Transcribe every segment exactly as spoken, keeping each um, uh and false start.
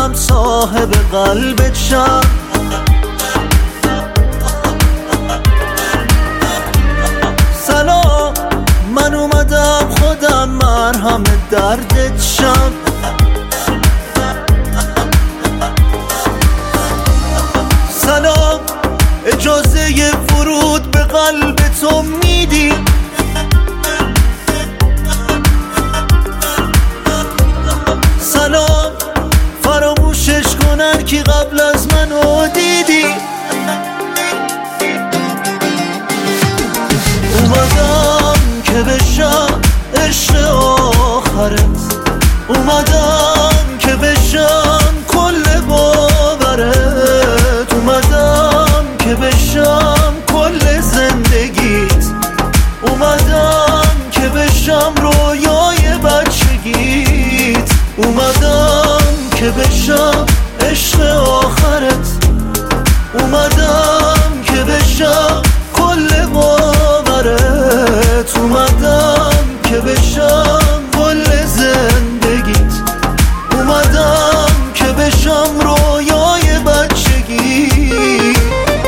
اومدم صاحب قلبت شم. سلام، من اومدم خودم مرهم دردت شم. سلام، اجازه ورود به قلب تو میدی؟ سلام، فراموشش کنن که قبل از منو دیدی. اومدم که بشم عشق آخرت، اومدم که بشم کل باورت، اومدم که بشم کل زندگیت، اومدم که بشم رویای بچگیت، اومدم که بشم عشق آخرت، اومدم که بشم کل باورت، اومدم که بشم کل زندگیت، اومدم که بشم رویای بچگی.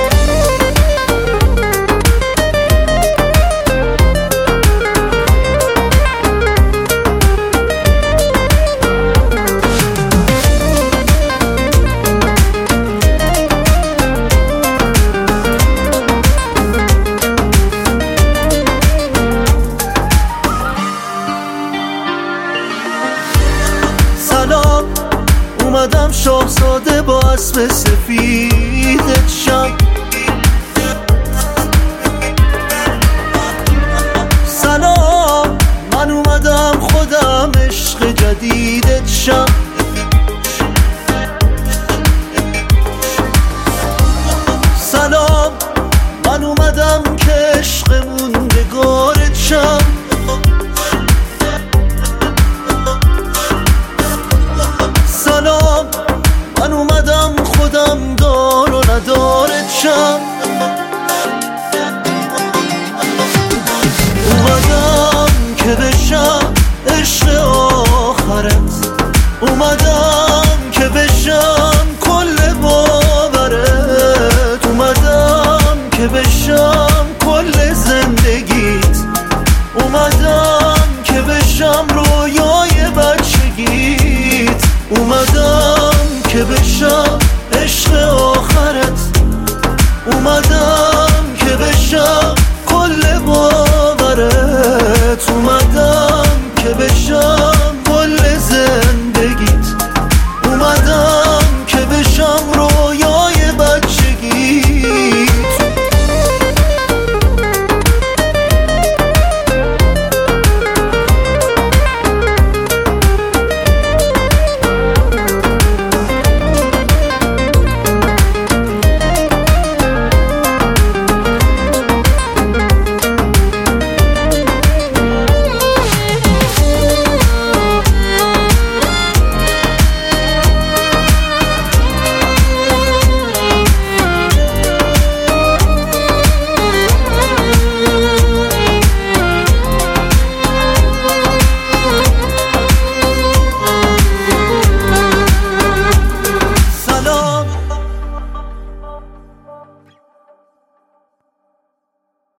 سلام، اومدم شاهزاده با اسب سفیدت شم. سلام، من اومدم خودم عشق جدیدت شم. سلام، من اومدم که عشق موندگارت شم. سلام، من اومدم خودم دار و ندارت شم. اومدم که بشم عشق آخرت، اومدم که بشم